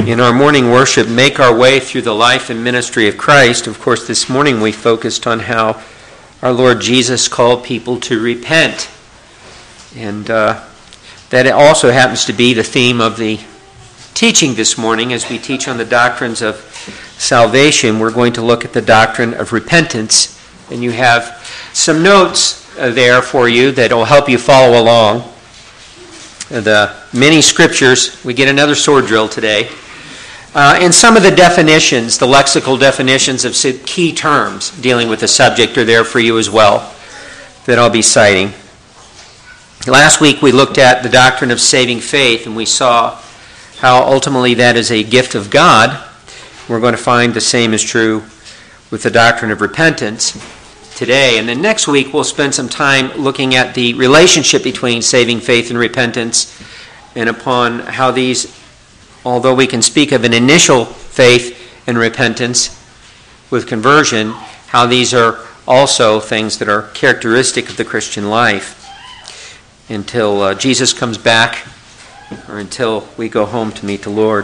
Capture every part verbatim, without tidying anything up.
In our morning worship, make our way through the life and ministry of Christ. Of course, this morning we focused on how our Lord Jesus called people to repent. And uh, that also happens to be the theme of the teaching this morning. As we teach on the doctrines of salvation, we're going to look at the doctrine of repentance. And you have some notes uh, there for you that will help you follow along. The many scriptures, we get another sword drill today. Uh, and some of the definitions, the lexical definitions of key terms dealing with the subject are there for you as well that I'll be citing. Last week we looked at the doctrine of saving faith, and we saw how ultimately that is a gift of God. We're going to find the same is true with the doctrine of repentance today. And then next week we'll spend some time looking at the relationship between saving faith and repentance, and upon how these, although we can speak of an initial faith and repentance with conversion, how these are also things that are characteristic of the Christian life until uh, Jesus comes back or until we go home to meet the Lord.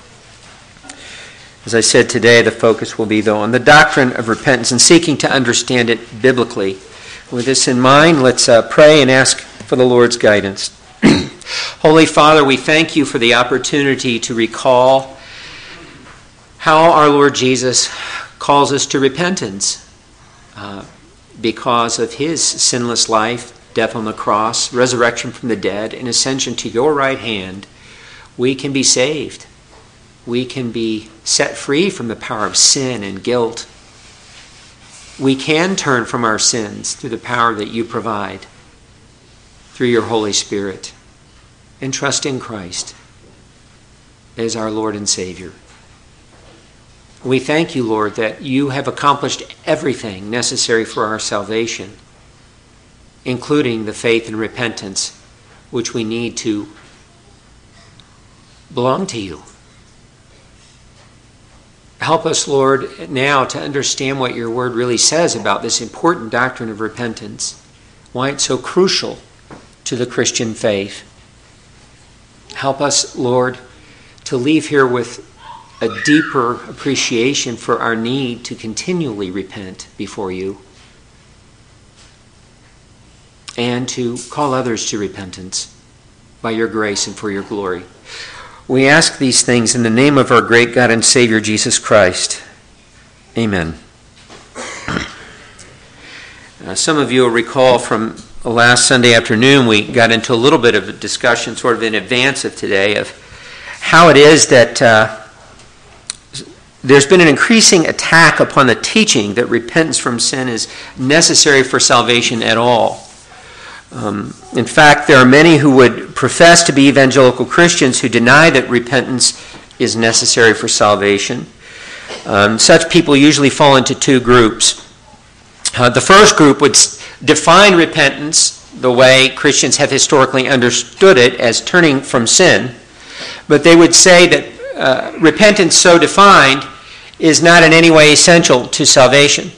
As I said today, the focus will be, though, on the doctrine of repentance and seeking to understand it biblically. With this in mind, let's uh, pray and ask for the Lord's guidance. Holy Father, we thank you for the opportunity to recall how our Lord Jesus calls us to repentance uh, because of his sinless life, death on the cross, resurrection from the dead, and ascension to your right hand. We can be saved. We can be set free from the power of sin and guilt. We can turn from our sins through the power that you provide through your Holy Spirit, and trust in Christ as our Lord and Savior. We thank you, Lord, that you have accomplished everything necessary for our salvation, including the faith and repentance which we need to belong to you. Help us, Lord, now to understand what your word really says about this important doctrine of repentance, why it's so crucial to the Christian faith. Help us, Lord, to leave here with a deeper appreciation for our need to continually repent before you and to call others to repentance by your grace and for your glory. We ask these things in the name of our great God and Savior, Jesus Christ. Amen. Uh, some of you will recall from last Sunday afternoon, we got into a little bit of a discussion sort of in advance of today of how it is that uh, there's been an increasing attack upon the teaching that repentance from sin is necessary for salvation at all. Um, in fact, there are many who would profess to be evangelical Christians who deny that repentance is necessary for salvation. Um, such people usually fall into two groups. Uh, the first group would define repentance the way Christians have historically understood it, as turning from sin, but they would say that uh, repentance so defined is not in any way essential to salvation.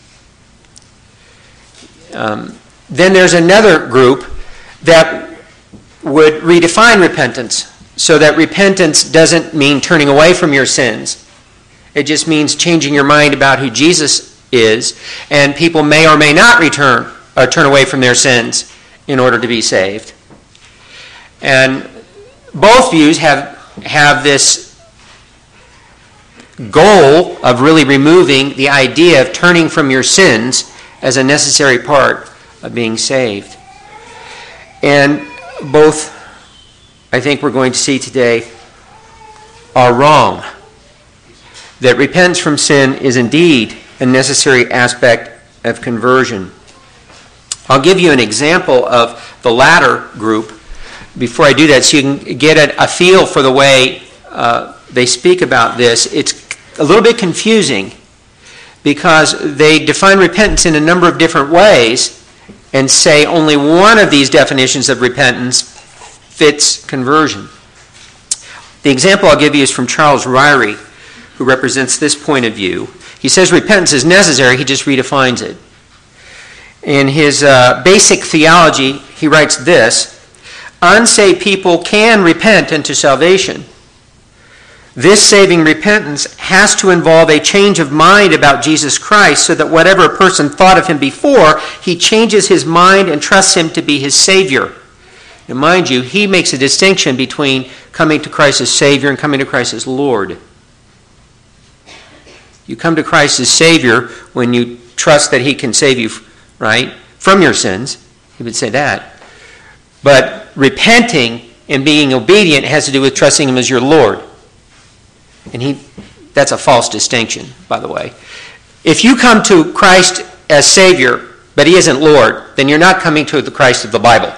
Um, Then there's another group that would redefine repentance so that repentance doesn't mean turning away from your sins. It just means changing your mind about who Jesus is, and people may or may not return or turn away from their sins in order to be saved. And both views have, have this goal of really removing the idea of turning from your sins as a necessary part of being saved. And both, I think we're going to see today, are wrong. That repentance from sin is indeed a necessary aspect of conversion. I'll give you an example of the latter group before I do that so you can get a, a feel for the way uh, they speak about this. It's a little bit confusing because they define repentance in a number of different ways and say only one of these definitions of repentance fits conversion. The example I'll give you is from Charles Ryrie, who represents this point of view. He says repentance is necessary, he just redefines it. In his uh, basic theology, he writes this: unsaved people can repent unto salvation, This saving repentance has to involve a change of mind about Jesus Christ so that whatever a person thought of him before, he changes his mind and trusts him to be his Savior. And mind you, he makes a distinction between coming to Christ as Savior and coming to Christ as Lord. You come to Christ as Savior when you trust that he can save you, right, from your sins. He would say that. But repenting and being obedient has to do with trusting him as your Lord. And he that's a false distinction, by the way. If you come to Christ as Savior, but he isn't Lord, then you're not coming to the Christ of the Bible.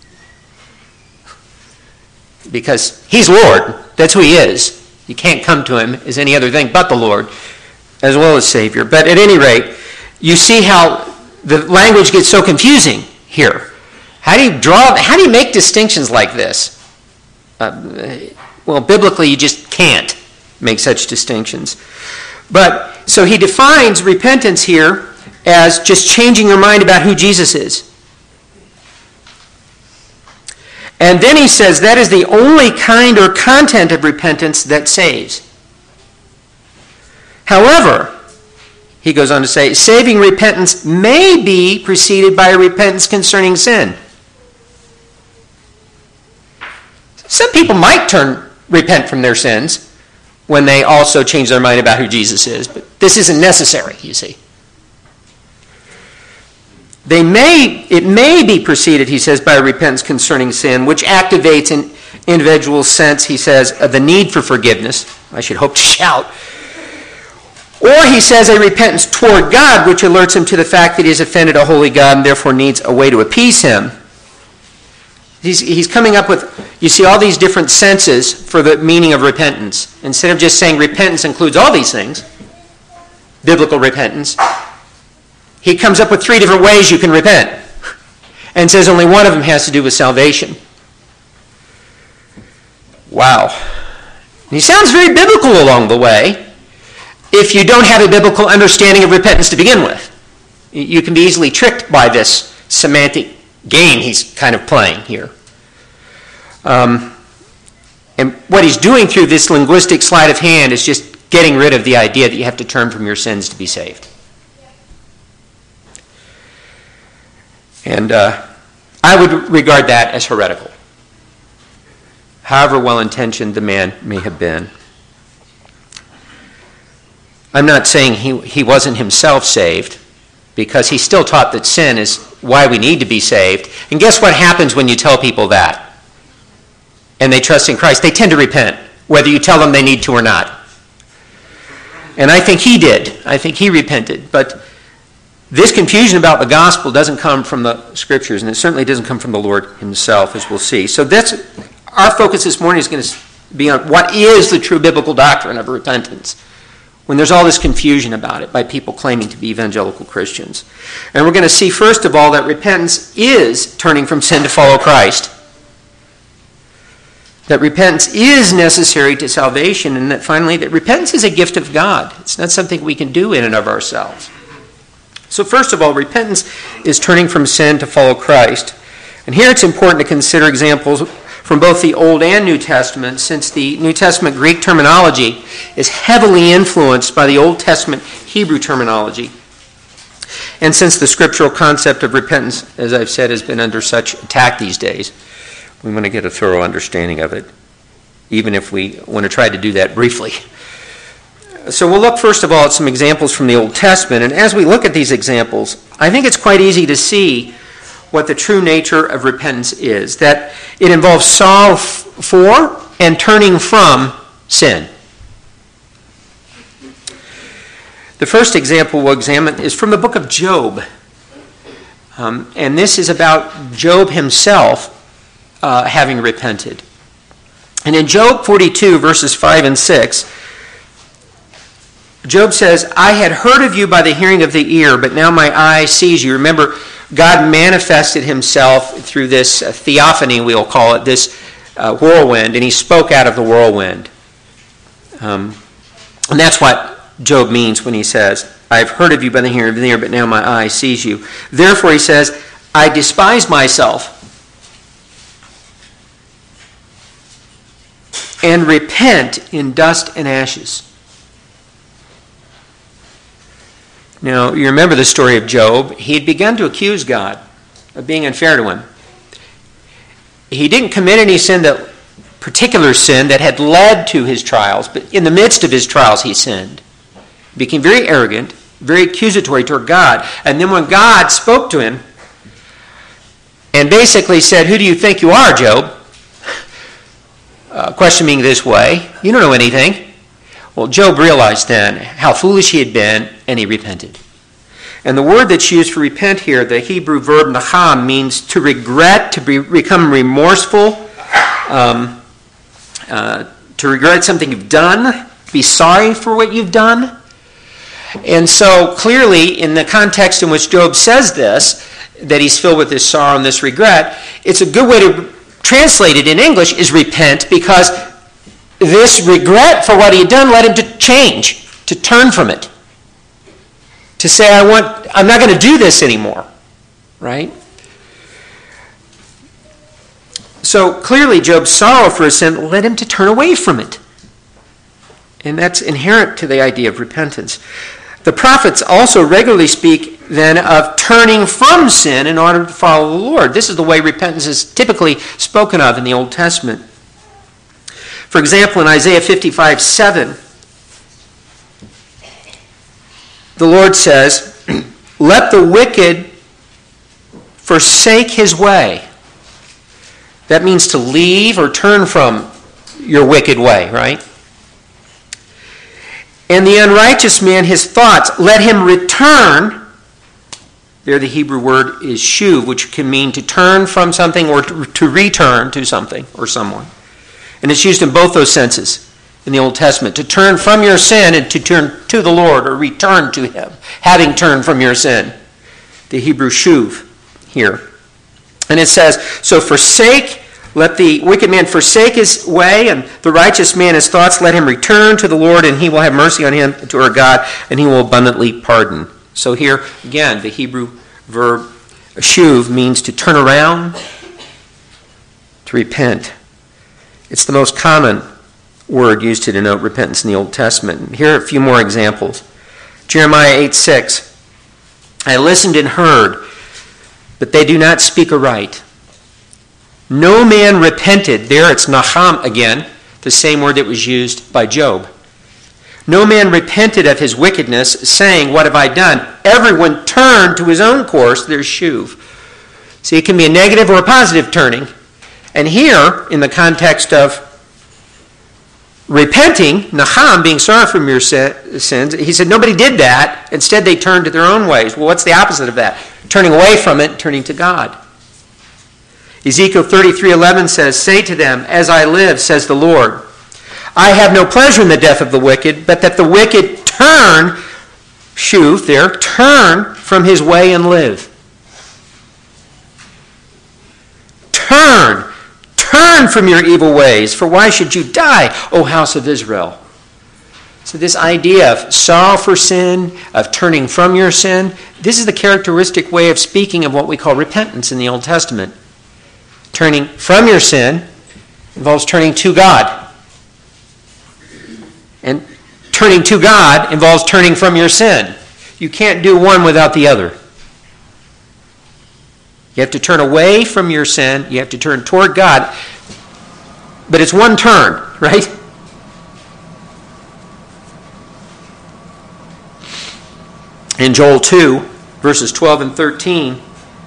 Because he's Lord. That's who he is. You can't come to him as any other thing but the Lord, as well as Savior. But at any rate, you see how the language gets so confusing here. How do you draw, how do you make distinctions like this? Uh, well, biblically, you just can't make such distinctions. But, so he defines repentance here as just changing your mind about who Jesus is. And then he says that is the only kind or content of repentance that saves. However, he goes on to say, saving repentance may be preceded by a repentance concerning sin. Some people might turn, repent from their sins when they also change their mind about who Jesus is, but this isn't necessary, you see. They may, it may be preceded, he says, by a repentance concerning sin, which activates an individual's sense, he says, of the need for forgiveness. I should hope to shout. Or he says a repentance toward God, which alerts him to the fact that he has offended a holy God and therefore needs a way to appease him. He's, he's coming up with, you see, all these different senses for the meaning of repentance. Instead of just saying repentance includes all these things, biblical repentance, he comes up with three different ways you can repent and says only one of them has to do with salvation. Wow. And he sounds very biblical along the way if you don't have a biblical understanding of repentance to begin with. You can be easily tricked by this semantic game he's kind of playing here. Um, and what he's doing through this linguistic sleight of hand is just getting rid of the idea that you have to turn from your sins to be saved. And uh, I would regard that as heretical, however well-intentioned the man may have been. I'm not saying he, he wasn't himself saved, because he still taught that sin is why we need to be saved. And guess what happens when you tell people that? And they trust in Christ. They tend to repent, whether you tell them they need to or not. And I think he did. I think he repented. But this confusion about the gospel doesn't come from the scriptures, and it certainly doesn't come from the Lord himself, as we'll see. So that's our focus this morning is going to be on what is the true biblical doctrine of repentance, when there's all this confusion about it by people claiming to be evangelical Christians. And we're going to see, first of all, that repentance is turning from sin to follow Christ. That repentance is necessary to salvation, and that finally, that repentance is a gift of God. It's not something we can do in and of ourselves. So first of all, repentance is turning from sin to follow Christ. And here it's important to consider examples from both the Old and New Testament, since the New Testament Greek terminology is heavily influenced by the Old Testament Hebrew terminology. And since the scriptural concept of repentance, as I've said, has been under such attack these days, we want to get a thorough understanding of it, even if we want to try to do that briefly. So we'll look first of all at some examples from the Old Testament, and as we look at these examples, I think it's quite easy to see what the true nature of repentance is, that it involves sorrow for and turning from sin. The first example we'll examine is from the book of Job, um, and this is about Job himself uh, having repented. And in Job forty-two, verses five and six, Job says, I had heard of you by the hearing of the ear, but now my eye sees you. Remember, God manifested himself through this uh, theophany, we'll call it, this uh, whirlwind, and he spoke out of the whirlwind. Um, and that's what Job means when he says, I have heard of you by the hearing of the ear, but now my eye sees you. Therefore, he says, I despise myself. and repent in dust and ashes. Now, you remember the story of Job. He had begun to accuse God of being unfair to him. He didn't commit any sin, that particular sin that had led to his trials, but in the midst of his trials he sinned. He became very arrogant, very accusatory toward God. And then when God spoke to him and basically said, "Who do you think you are, Job?" Uh, questioning this way, "You don't know anything." Well, Job realized then how foolish he had been, and he repented. And the word that's used for repent here, the Hebrew verb nacham, means to regret, to be, become remorseful, um, uh, to regret something you've done, be sorry for what you've done. And so clearly, in the context in which Job says this, that he's filled with this sorrow and this regret, it's a good way to translate it in English is repent, because this regret for what he had done led him to change, to turn from it, to say, I want, I'm not going to do this anymore, right? So clearly Job's sorrow for his sin led him to turn away from it. And that's inherent to the idea of repentance. The prophets also regularly speak then of turning from sin in order to follow the Lord. This is the way repentance is typically spoken of in the Old Testament. For example, in Isaiah fifty-five seven, the Lord says, "Let the wicked forsake his way." That means to leave or turn from your wicked way, right? "And the unrighteous man his thoughts, let him return." There the Hebrew word is shuv, which can mean to turn from something or to, to return to something or someone. And it's used in both those senses in the Old Testament, to turn from your sin and to turn to the Lord or return to him, having turned from your sin. The Hebrew shuv here. And it says, so forsake, let the wicked man forsake his way, and the righteous man his thoughts, let him return to the Lord, and he will have mercy on him, to our God, and he will abundantly pardon. So here, again, the Hebrew verb shuv means to turn around, to repent. It's the most common word used to denote repentance in the Old Testament. Here are a few more examples. Jeremiah eight six, "I listened and heard, but they do not speak aright. No man repented." There it's nacham again, the same word that was used by Job. "No man repented of his wickedness, saying, what have I done? Everyone turned to his own course." There's shuv. See, it can be a negative or a positive turning. And here, in the context of repenting, nacham, being sorry for your sins, he said nobody did that. Instead, they turned to their own ways. Well, what's the opposite of that? Turning away from it, turning to God. Ezekiel thirty-three eleven says, "Say to them, as I live, says the Lord, I have no pleasure in the death of the wicked, but that the wicked turn," shuv there, "turn from his way and live." Turn. Turn from your evil ways, for why should you die, O house of Israel? So this idea of sorrow for sin, of turning from your sin, this is the characteristic way of speaking of what we call repentance in the Old Testament. Turning from your sin involves turning to God. And turning to God involves turning from your sin. You can't do one without the other. You have to turn away from your sin. You have to turn toward God. But it's one turn, right? In Joel two, verses twelve and thirteen,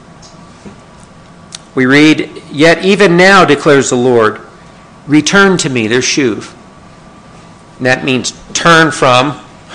we read, "Yet even now, declares the Lord, return to me." There's shuv. And that means turn from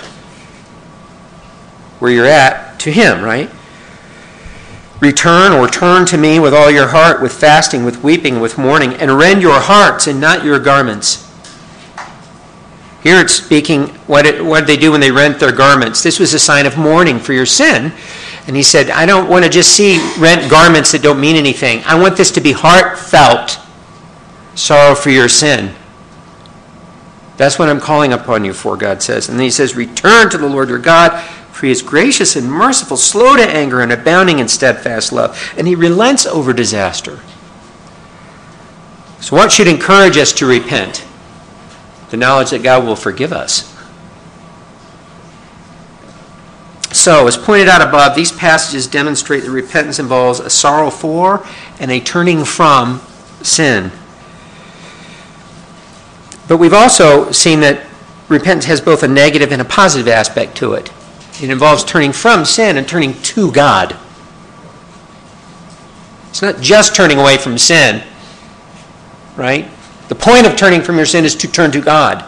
where you're at to him, right? "Return or turn to me with all your heart, with fasting, with weeping, with mourning, and rend your hearts and not your garments." Here it's speaking, what did, what did they do when they rent their garments? This was a sign of mourning for your sin. And he said, I don't want to just see rent garments that don't mean anything. I want this to be heartfelt sorrow for your sin. That's what I'm calling upon you for, God says. And then he says, return to the Lord your God, for he is gracious and merciful, slow to anger, and abounding in steadfast love. And he relents over disaster. So what should encourage us to repent? The knowledge that God will forgive us. So, as pointed out above, these passages demonstrate that repentance involves a sorrow for and a turning from sin. But we've also seen that repentance has both a negative and a positive aspect to it. It involves turning from sin and turning to God. It's not just turning away from sin, right? The point of turning from your sin is to turn to God.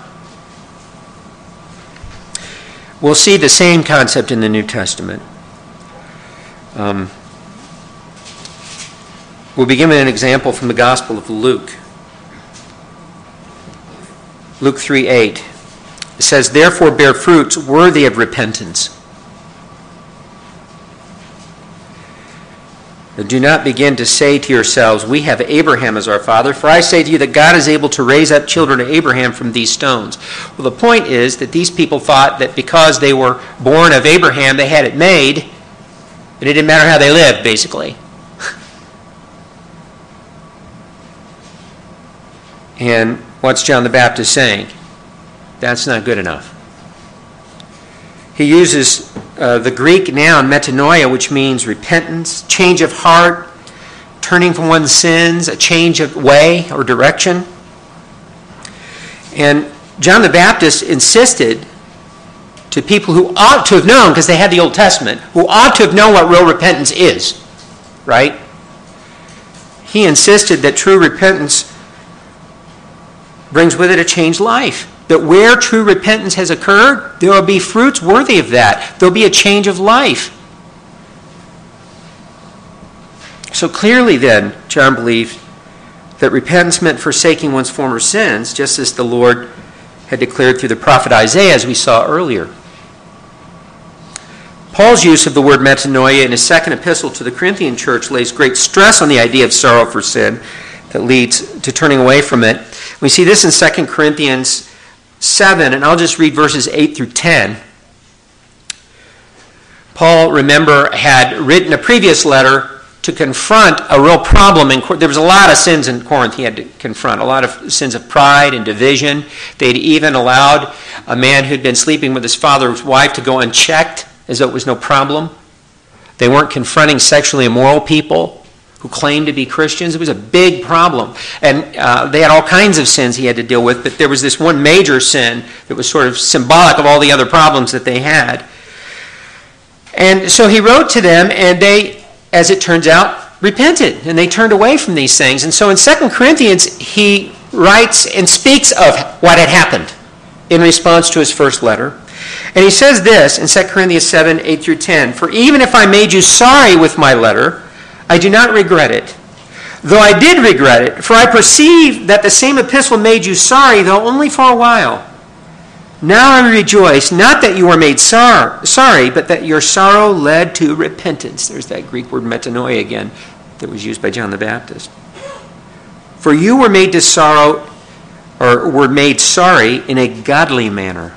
We'll see the same concept in the New Testament. Um, we'll begin with an example from the Gospel of Luke. Luke three eight. It says, "Therefore bear fruits worthy of repentance. Do not begin to say to yourselves, 'We have Abraham as our father,' for I say to you that God is able to raise up children to Abraham from these stones." Well, the point is that these people thought that because they were born of Abraham, they had it made, and it didn't matter how they lived, basically. And what's John the Baptist saying? That's not good enough. He uses uh, the Greek noun metanoia, which means repentance, change of heart, turning from one's sins, a change of way or direction. And John the Baptist insisted to people who ought to have known, because they had the Old Testament, who ought to have known what real repentance is, right? He insisted that true repentance brings with it a changed life. That where true repentance has occurred, there will be fruits worthy of that. There will be a change of life. So clearly then, John believed that repentance meant forsaking one's former sins, just as the Lord had declared through the prophet Isaiah, as we saw earlier. Paul's use of the word metanoia in his second epistle to the Corinthian church lays great stress on the idea of sorrow for sin that leads to turning away from it. We see this in Second Corinthians seven, and I'll just read verses eight through ten. Paul, remember, had written a previous letter to confront a real problem in Corinth. There was a lot of sins in Corinth he had to confront, a lot of sins of pride and division. They'd even allowed a man who'd been sleeping with his father's wife to go unchecked as though it was no problem. They weren't confronting sexually immoral people who claimed to be Christians. It was a big problem. And uh, they had all kinds of sins he had to deal with, but there was this one major sin that was sort of symbolic of all the other problems that they had. And so he wrote to them, and they, as it turns out, repented, and they turned away from these things. And so in Second Corinthians, he writes and speaks of what had happened in response to his first letter. And he says this in Second Corinthians seven, eight through ten, "For even if I made you sorry with my letter, I do not regret it, though I did regret it, for I perceive that the same epistle made you sorry, though only for a while. Now I rejoice, not that you were made sor- sorry, but that your sorrow led to repentance." There's that Greek word metanoia again that was used by John the Baptist. "For you were made to sorrow, or were made sorry in a godly manner,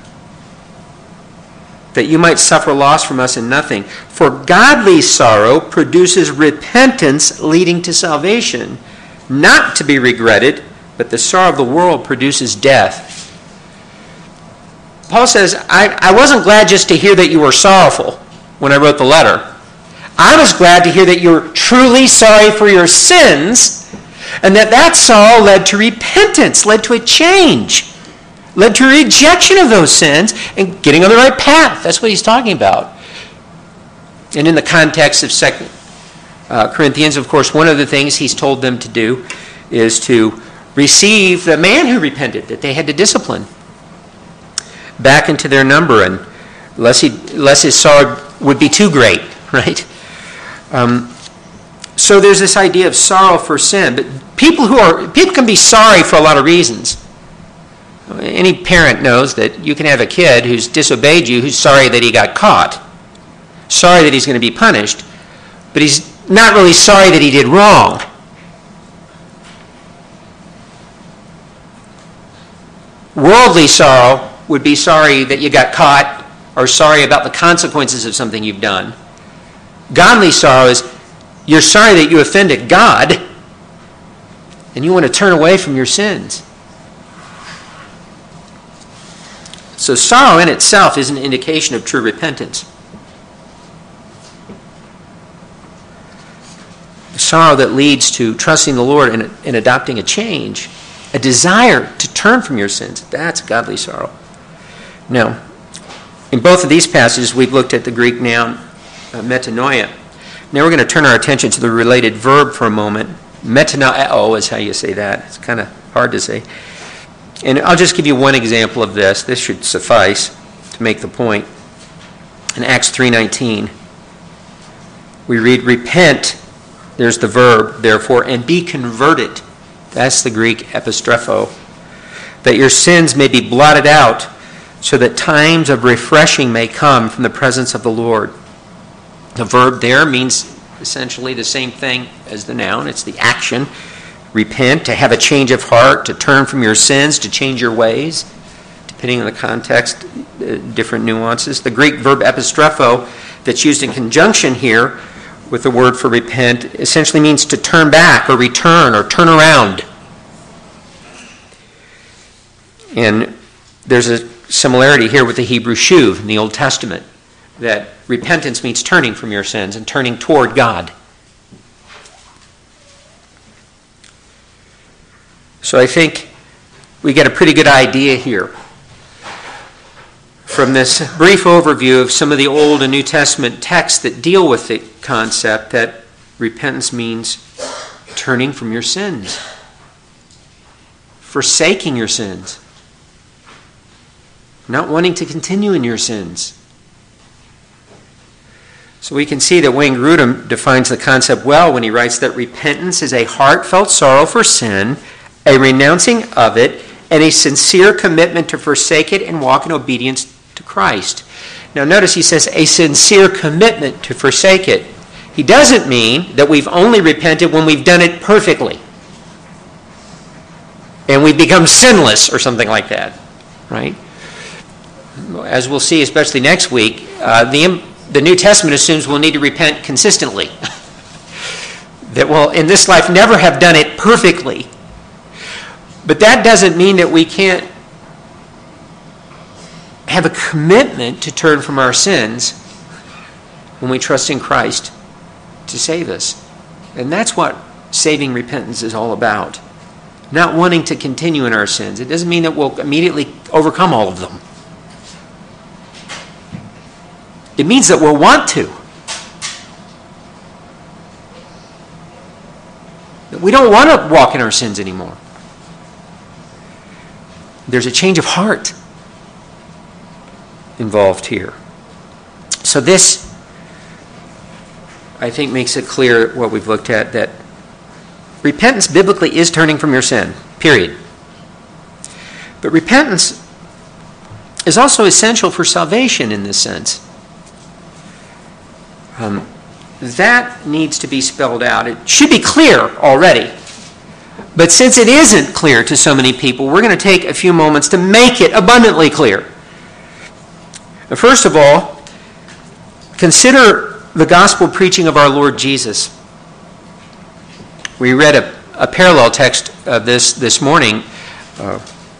that you might suffer loss from us in nothing. For godly sorrow produces repentance leading to salvation, not to be regretted, but the sorrow of the world produces death." Paul says, I, I wasn't glad just to hear that you were sorrowful when I wrote the letter. I was glad to hear that you were truly sorry for your sins, and that that sorrow led to repentance, led to a change, led to a rejection of those sins and getting on the right path. That's what he's talking about. And in the context of Second uh, Corinthians, of course, one of the things he's told them to do is to receive the man who repented, that they had to discipline back into their number, and lest, he, lest his sorrow would be too great, right? Um, so there's this idea of sorrow for sin. But people who are people can be sorry for a lot of reasons. Any parent knows that you can have a kid who's disobeyed you, who's sorry that he got caught, sorry that he's going to be punished, but he's not really sorry that he did wrong. Worldly sorrow would be sorry that you got caught or sorry about the consequences of something you've done. Godly sorrow is you're sorry that you offended God and you want to turn away from your sins. So sorrow in itself is an indication of true repentance. Sorrow that leads to trusting the Lord and, and adopting a change, a desire to turn from your sins. That's godly sorrow. Now, in both of these passages, we've looked at the Greek noun uh, metanoia. Now we're going to turn our attention to the related verb for a moment. Metanoeo is how you say that. It's kind of hard to say. And I'll just give you one example of this. This should suffice to make the point. In Acts three nineteen, we read, repent, there's the verb, therefore, and be converted. That's the Greek epistrepho. That your sins may be blotted out, so that times of refreshing may come from the presence of the Lord. The verb there means essentially the same thing as the noun. It's the action. Repent, to have a change of heart, to turn from your sins, to change your ways. Depending on the context, uh, different nuances. The Greek verb epistrepho that's used in conjunction here with the word for repent essentially means to turn back or return or turn around. And there's a similarity here with the Hebrew shuv in the Old Testament, that repentance means turning from your sins and turning toward God. So I think we get a pretty good idea here from this brief overview of some of the Old and New Testament texts that deal with the concept that repentance means turning from your sins, forsaking your sins, not wanting to continue in your sins. So we can see that Wayne Grudem defines the concept well when he writes that repentance is a heartfelt sorrow for sin, a renouncing of it, and a sincere commitment to forsake it and walk in obedience to Christ. Now notice he says a sincere commitment to forsake it. He doesn't mean that we've only repented when we've done it perfectly and we've become sinless or something like that, right? As we'll see, especially next week, uh, the, the New Testament assumes we'll need to repent consistently. That we'll, in this life, never have done it perfectly. But that doesn't mean that we can't have a commitment to turn from our sins when we trust in Christ to save us. And that's what saving repentance is all about. Not wanting to continue in our sins. It doesn't mean that we'll immediately overcome all of them. It means that we'll want to. That we don't want to walk in our sins anymore. There's a change of heart involved here. So this, I think, makes it clear what we've looked at, that repentance biblically is turning from your sin, period. But repentance is also essential for salvation in this sense. Um, that needs to be spelled out. It should be clear already. But since it isn't clear to so many people, we're going to take a few moments to make it abundantly clear. First of all, consider the gospel preaching of our Lord Jesus. We read a, a parallel text of this this morning. Uh,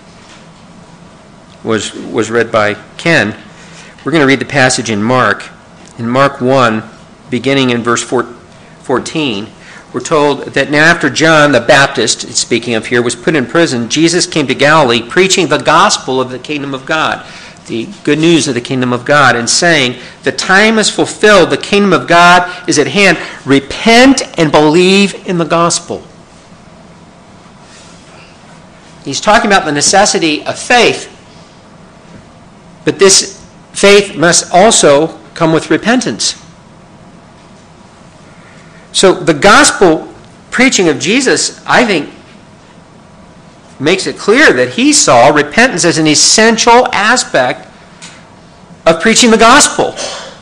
was was read by Ken. We're going to read the passage in Mark. In Mark one, beginning in verse fourteen, we're told that now after John the Baptist, speaking of here, was put in prison, Jesus came to Galilee preaching the gospel of the kingdom of God, the good news of the kingdom of God, and saying, the time is fulfilled, the kingdom of God is at hand. Repent and believe in the gospel. He's talking about the necessity of faith, but this faith must also come with repentance. So the gospel preaching of Jesus, I think, makes it clear that he saw repentance as an essential aspect of preaching the gospel.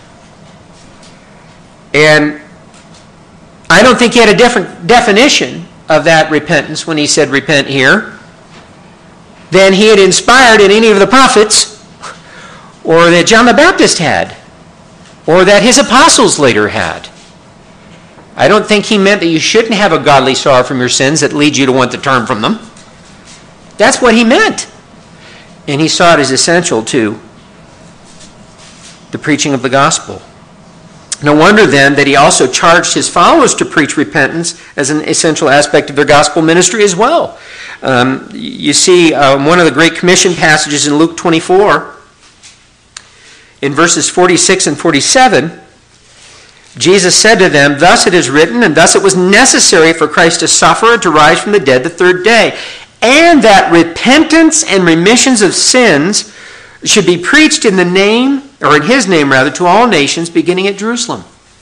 And I don't think he had a different definition of that repentance when he said repent here than he had inspired in any of the prophets, or that John the Baptist had, or that his apostles later had. I don't think he meant that you shouldn't have a godly sorrow from your sins that leads you to want to turn from them. That's what he meant. And he saw it as essential to the preaching of the gospel. No wonder then that he also charged his followers to preach repentance as an essential aspect of their gospel ministry as well. Um, you see um, one of the Great Commission passages in Luke twenty-four, in verses forty-six and forty-seven, Jesus said to them, "Thus it is written, and thus it was necessary for Christ to suffer and to rise from the dead the third day, and that repentance and remissions of sins should be preached in the name, or in his name rather, to all nations, beginning at Jerusalem."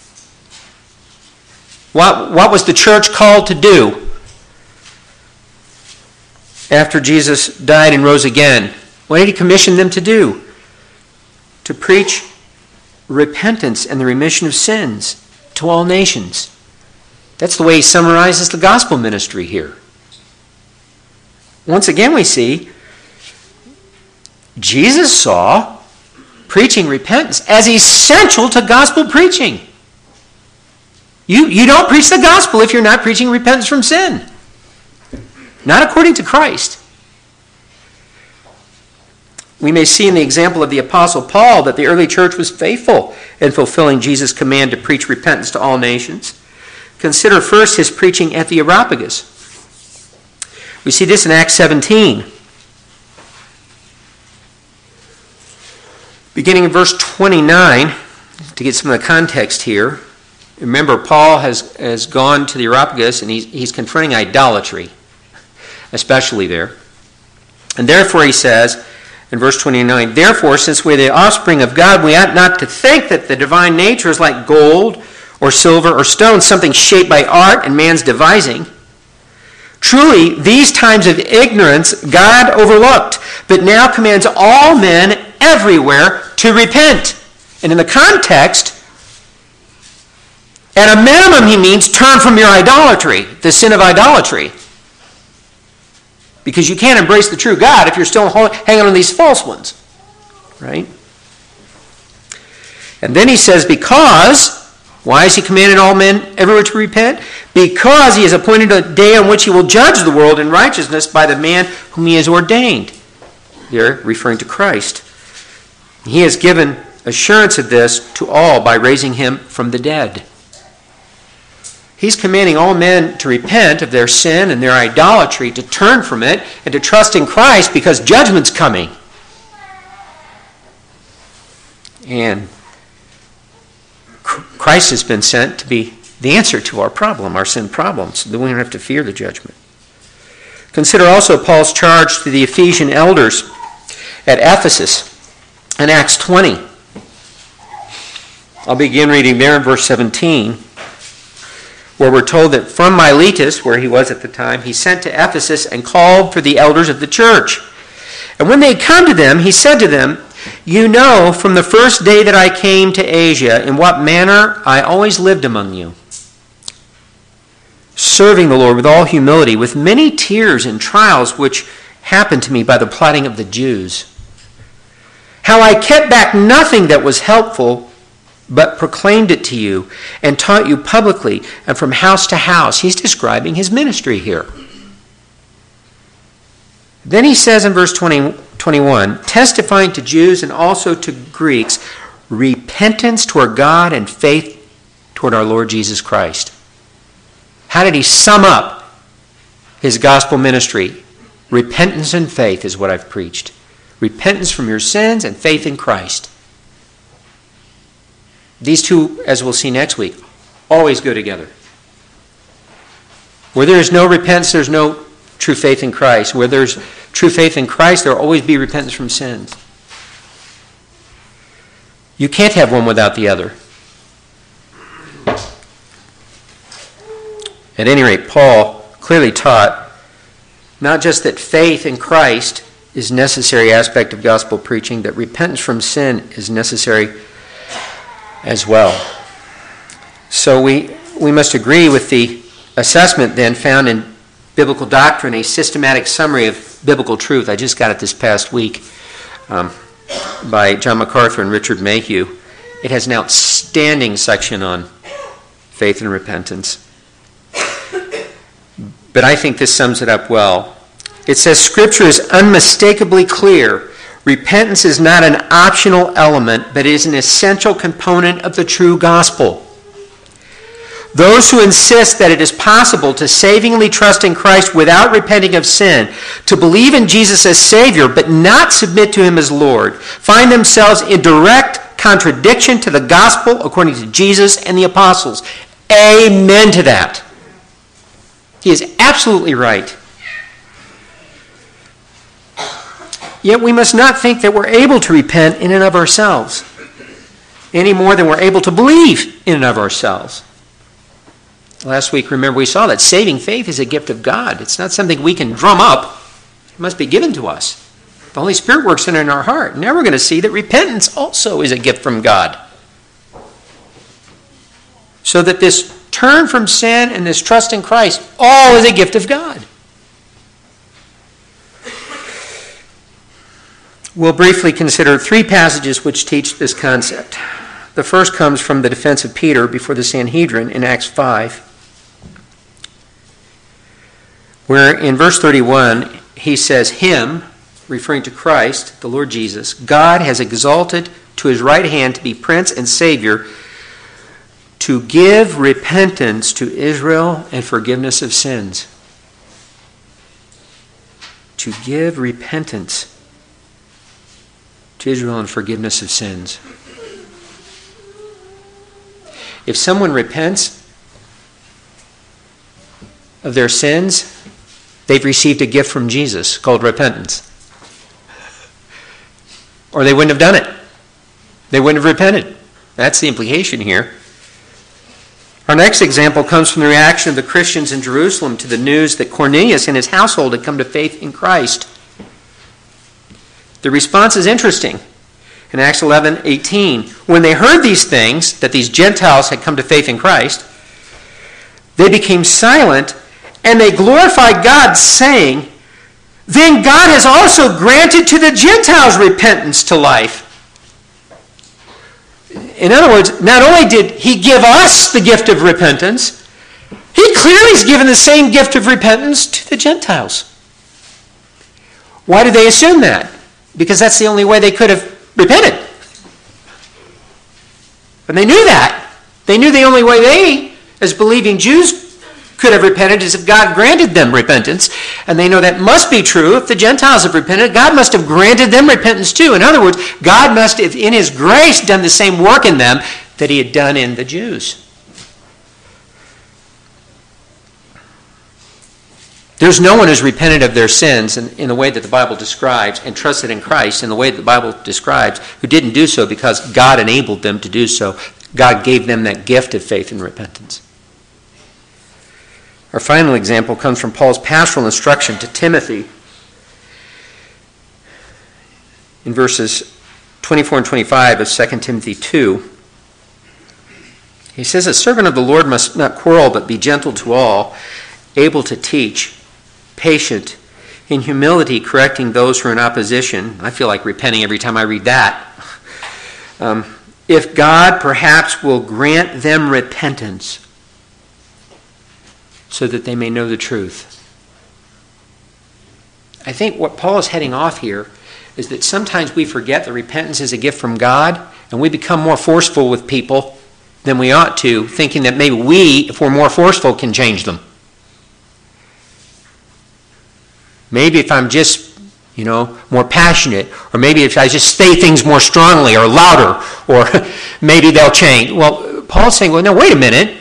What, what was the church called to do after Jesus died and rose again? What did he commission them to do? To preach repentance and the remission of sins to all nations. That's the way he summarizes the gospel ministry here. Once again we see Jesus saw preaching repentance as essential to gospel preaching. You, you don't preach the gospel if you're not preaching repentance from sin. Not according to Christ. We may see in the example of the Apostle Paul that the early church was faithful in fulfilling Jesus' command to preach repentance to all nations. Consider first his preaching at the Areopagus. We see this in Acts seventeen. Beginning in verse twenty-nine, to get some of the context here, remember Paul has, has gone to the Areopagus and he's, he's confronting idolatry, especially there. And therefore he says, in verse twenty-nine, "Therefore, since we are the offspring of God, we ought not to think that the divine nature is like gold or silver or stone, something shaped by art and man's devising. Truly, these times of ignorance God overlooked, but now commands all men everywhere to repent." And in the context, at a minimum, he means turn from your idolatry, the sin of idolatry. Because you can't embrace the true God if you're still hanging on these false ones. Right? And then he says, because, why has he commanded all men everywhere to repent? Because he has appointed a day on which he will judge the world in righteousness by the man whom he has ordained. They're referring to Christ. He has given assurance of this to all by raising him from the dead. He's commanding all men to repent of their sin and their idolatry, to turn from it, and to trust in Christ because judgment's coming. And Christ has been sent to be the answer to our problem, our sin problems, so that we don't have to fear the judgment. Consider also Paul's charge to the Ephesian elders at Ephesus in Acts twenty. I'll begin reading there in verse seventeen, where we're told that from Miletus, where he was at the time, he sent to Ephesus and called for the elders of the church. And when they had come to them, he said to them, "You know from the first day that I came to Asia in what manner I always lived among you, serving the Lord with all humility, with many tears and trials which happened to me by the plotting of the Jews. How I kept back nothing that was helpful, but proclaimed it to you and taught you publicly and from house to house." He's describing his ministry here. Then he says in verse twenty, twenty-one, "Testifying to Jews and also to Greeks, repentance toward God and faith toward our Lord Jesus Christ." How did he sum up his gospel ministry? Repentance and faith is what I've preached. Repentance from your sins and faith in Christ. These two, as we'll see next week, always go together. Where there is no repentance, there's no true faith in Christ. Where there's true faith in Christ, there will always be repentance from sins. You can't have one without the other. At any rate, Paul clearly taught not just that faith in Christ is a necessary aspect of gospel preaching, that repentance from sin is necessary as well. So we, we must agree with the assessment then found in Biblical Doctrine, a systematic summary of biblical truth. I just got it this past week um, by John MacArthur and Richard Mayhew. It has an outstanding section on faith and repentance. But I think this sums it up well. It says, Scripture is unmistakably clear Repentance is not an optional element, but is an essential component of the true gospel. Those who insist that it is possible to savingly trust in Christ without repenting of sin, to believe in Jesus as Savior but not submit to Him as Lord, find themselves in direct contradiction to the gospel according to Jesus and the apostles. Amen to that. He is absolutely right. Yet we must not think that we're able to repent in and of ourselves, any more than we're able to believe in and of ourselves. Last week, remember, we saw that saving faith is a gift of God. It's not something we can drum up. It must be given to us. The Holy Spirit works in, in our heart. Now we're going to see that repentance also is a gift from God. So that this turn from sin and this trust in Christ, all is a gift of God. We'll briefly consider three passages which teach this concept. The first comes from the defense of Peter before the Sanhedrin in Acts five, where in verse thirty-one he says, Him, referring to Christ, the Lord Jesus, God has exalted to His right hand to be Prince and Savior, to give repentance to Israel and forgiveness of sins. To give repentance to Israel and forgiveness of sins. If someone repents of their sins, they've received a gift from Jesus called repentance. Or they wouldn't have done it. They wouldn't have repented. That's the implication here. Our next example comes from the reaction of the Christians in Jerusalem to the news that Cornelius and his household had come to faith in Christ. The response is interesting. In Acts eleven eighteen, when they heard these things, that these Gentiles had come to faith in Christ, they became silent and they glorified God, saying, Then God has also granted to the Gentiles repentance to life. In other words, not only did He give us the gift of repentance, He clearly has given the same gift of repentance to the Gentiles. Why did they assume that? Because that's the only way they could have repented. And they knew that. They knew the only way they, as believing Jews, could have repented is if God granted them repentance. And they know that must be true. If the Gentiles have repented, God must have granted them repentance too. In other words, God must have, in His grace, done the same work in them that He had done in the Jews. There's no one who's repented of their sins in, in the way that the Bible describes and trusted in Christ in the way that the Bible describes who didn't do so because God enabled them to do so. God gave them that gift of faith and repentance. Our final example comes from Paul's pastoral instruction to Timothy in verses twenty-four and twenty-five of Second Timothy two. He says, A servant of the Lord must not quarrel, but be gentle to all, able to teach, patient, in humility correcting those who are in opposition. I feel like repenting every time I read that. Um, if God perhaps will grant them repentance so that they may know the truth. I think what Paul is heading off here is that sometimes we forget that repentance is a gift from God and we become more forceful with people than we ought to, thinking that maybe we, if we're more forceful, can change them. Maybe if I'm just, you know, more passionate, or maybe if I just say things more strongly or louder, or maybe they'll change. Well, Paul's saying, well, no, wait a minute.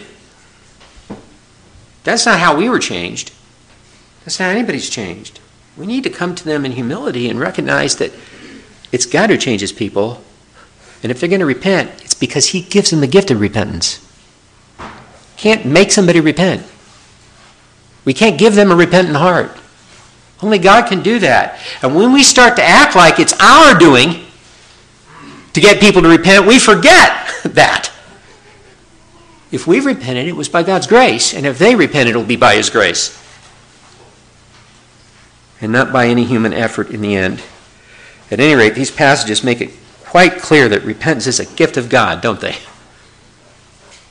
That's not how we were changed. That's not how anybody's changed. We need to come to them in humility and recognize that it's God who changes people. And if they're going to repent, it's because He gives them the gift of repentance. Can't make somebody repent. We can't give them a repentant heart. Only God can do that. And when we start to act like it's our doing to get people to repent, we forget that. If we've repented, it was by God's grace. And if they repented, it will be by His grace. And not by any human effort in the end. At any rate, these passages make it quite clear that repentance is a gift of God, don't they?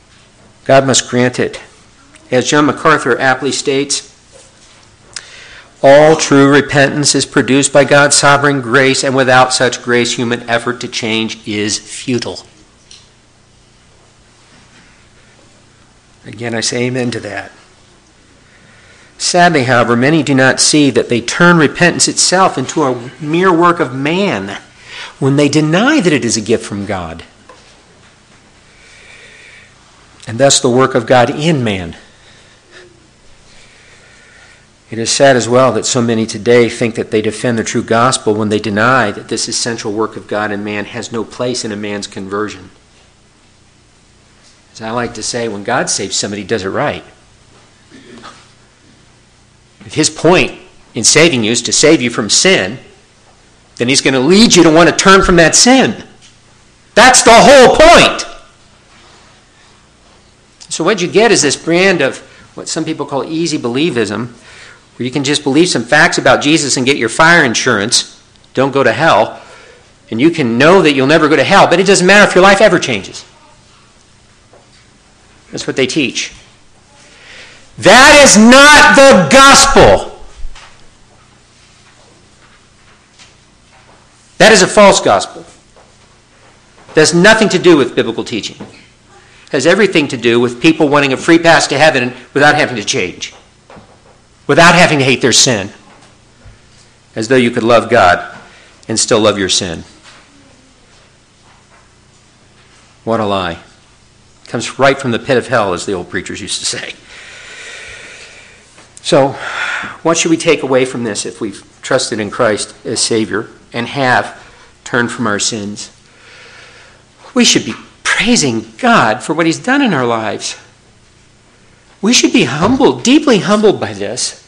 God must grant it. As John MacArthur aptly states, All true repentance is produced by God's sovereign grace, and without such grace, human effort to change is futile. Again, I say amen to that. Sadly, however, many do not see that they turn repentance itself into a mere work of man when they deny that it is a gift from God, and thus the work of God in man. It is sad as well that so many today think that they defend the true gospel when they deny that this essential work of God in man has no place in a man's conversion. As I like to say, when God saves somebody, he does it right. If his point in saving you is to save you from sin, then he's going to lead you to want to turn from that sin. That's the whole point. So what you get is this brand of what some people call easy believism, where you can just believe some facts about Jesus and get your fire insurance, don't go to hell, and you can know that you'll never go to hell, but it doesn't matter if your life ever changes. That's what they teach. That is not the gospel. That is a false gospel. It has nothing to do with biblical teaching. It has everything to do with people wanting a free pass to heaven without having to change, without having to hate their sin, as though you could love God and still love your sin. What a lie. It comes right from the pit of hell, as the old preachers used to say. So, what should we take away from this if we've trusted in Christ as Savior and have turned from our sins? We should be praising God for what he's done in our lives. We should be humbled, deeply humbled by this.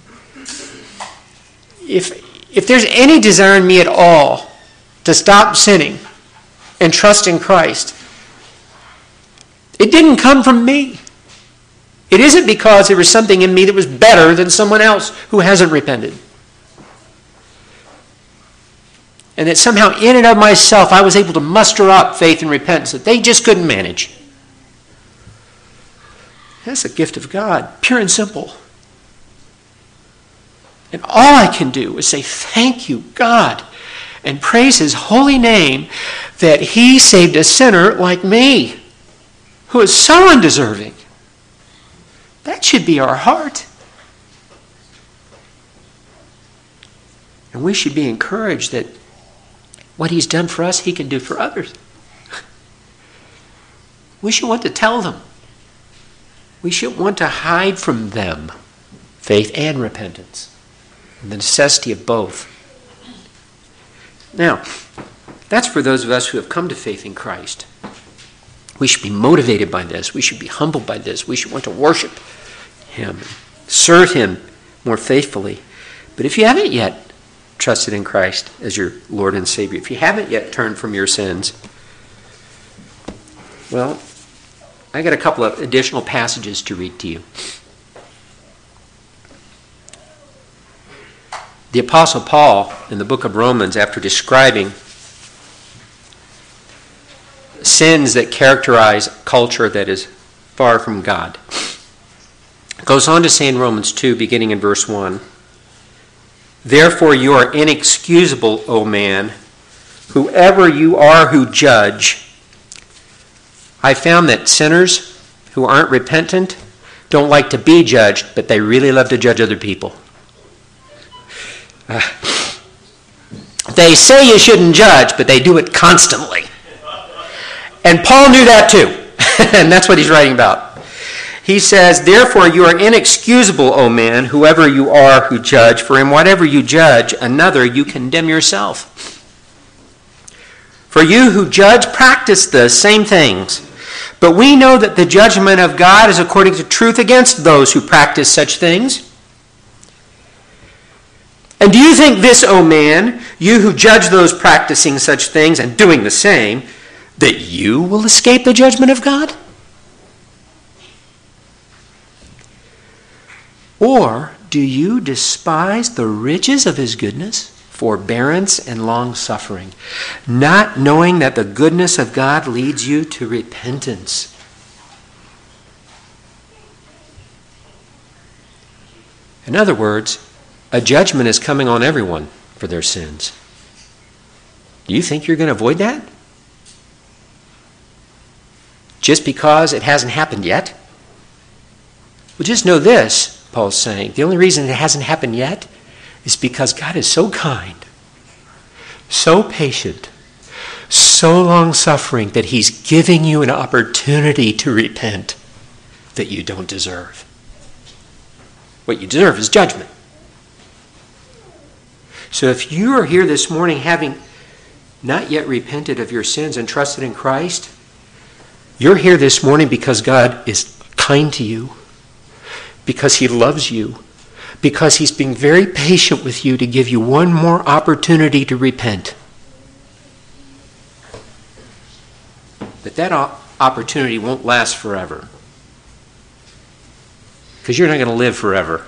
If, if there's any desire in me at all to stop sinning and trust in Christ, it didn't come from me. It isn't because there was something in me that was better than someone else who hasn't repented. And that somehow in and of myself I was able to muster up faith and repentance that they just couldn't manage. That's a gift of God, pure and simple. And all I can do is say, thank you, God, and praise his holy name that he saved a sinner like me, who is so undeserving. That should be our heart. And we should be encouraged that what he's done for us, he can do for others. We should want to tell them. We should want to hide from them faith and repentance, and the necessity of both. Now, that's for those of us who have come to faith in Christ. We should be motivated by this. We should be humbled by this. We should want to worship him, serve him more faithfully. But if you haven't yet trusted in Christ as your Lord and Savior, if you haven't yet turned from your sins, well, I got a couple of additional passages to read to you. The Apostle Paul, in the book of Romans, after describing sins that characterize culture that is far from God, goes on to say in Romans two, beginning in verse one, therefore you are inexcusable, O man, whoever you are who judge. I found that sinners who aren't repentant don't like to be judged, but they really love to judge other people. Uh, they say you shouldn't judge, but they do it constantly. And Paul knew that too. And that's what he's writing about. He says, therefore you are inexcusable, O man, whoever you are who judge, for in whatever you judge another, you condemn yourself. For you who judge practice the same things. But we know that the judgment of God is according to truth against those who practice such things. And do you think this, O man, you who judge those practicing such things and doing the same, that you will escape the judgment of God? Or do you despise the riches of his goodness, forbearance, and long-suffering, not knowing that the goodness of God leads you to repentance? In other words, a judgment is coming on everyone for their sins. Do you think you're going to avoid that? Just because it hasn't happened yet? Well, just know this, Paul's saying. The only reason it hasn't happened yet is because God is so kind, so patient, so long-suffering that he's giving you an opportunity to repent that you don't deserve. What you deserve is judgment. So if you are here this morning having not yet repented of your sins and trusted in Christ, you're here this morning because God is kind to you, because he loves you, because he's being very patient with you to give you one more opportunity to repent. But that opportunity won't last forever, because you're not going to live forever.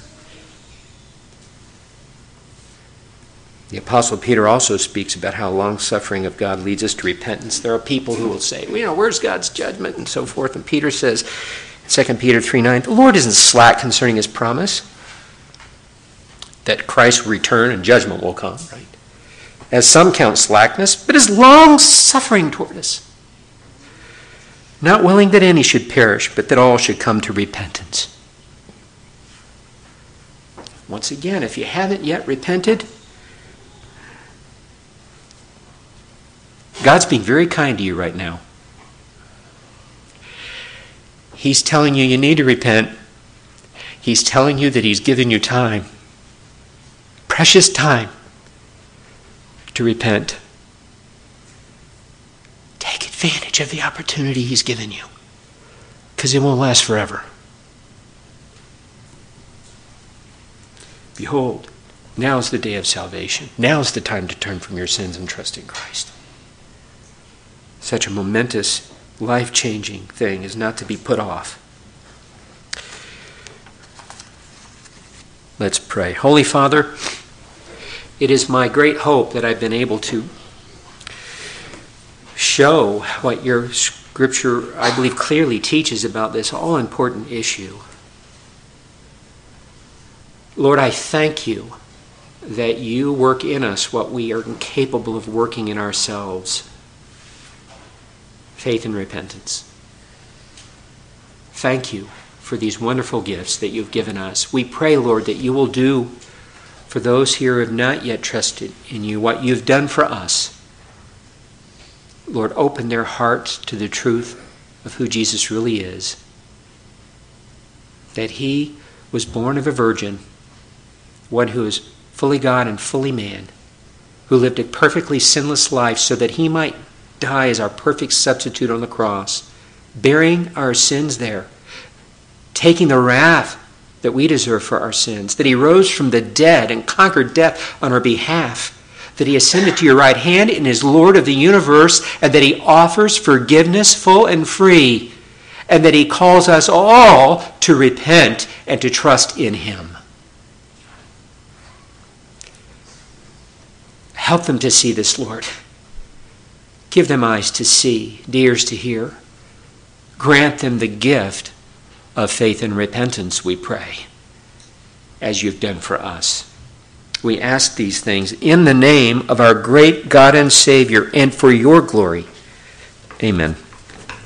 The Apostle Peter also speaks about how long-suffering of God leads us to repentance. There are people who will say, well, you know, where's God's judgment and so forth? And Peter says, in Second Peter three nine, the Lord isn't slack concerning his promise that Christ will return and judgment will come, right? As some count slackness, but is long-suffering toward us, not willing that any should perish, but that all should come to repentance. Once again, if you haven't yet repented, God's being very kind to you right now. He's telling you you need to repent. He's telling you that he's given you time, precious time, to repent. Take advantage of the opportunity he's given you, because it won't last forever. Behold, now is the day of salvation. Now is the time to turn from your sins and trust in Christ. Such a momentous, life-changing thing is not to be put off. Let's pray. Holy Father, it is my great hope that I've been able to show what your Scripture, I believe, clearly teaches about this all-important issue. Lord, I thank you that you work in us what we are incapable of working in ourselves. Faith and repentance. Thank you for these wonderful gifts that you've given us. We pray, Lord, that you will do for those here who have not yet trusted in you what you've done for us. Lord, open their hearts to the truth of who Jesus really is. That he was born of a virgin, one who is fully God and fully man, who lived a perfectly sinless life so that he might die as our perfect substitute on the cross, bearing our sins there, taking the wrath that we deserve for our sins, that he rose from the dead and conquered death on our behalf, that he ascended to your right hand and is Lord of the universe, and that he offers forgiveness full and free, and that he calls us all to repent and to trust in him. Help them to see this, Lord. Give them eyes to see, ears to hear. Grant them the gift of faith and repentance, we pray, as you've done for us. We ask these things in the name of our great God and Savior and for your glory. Amen.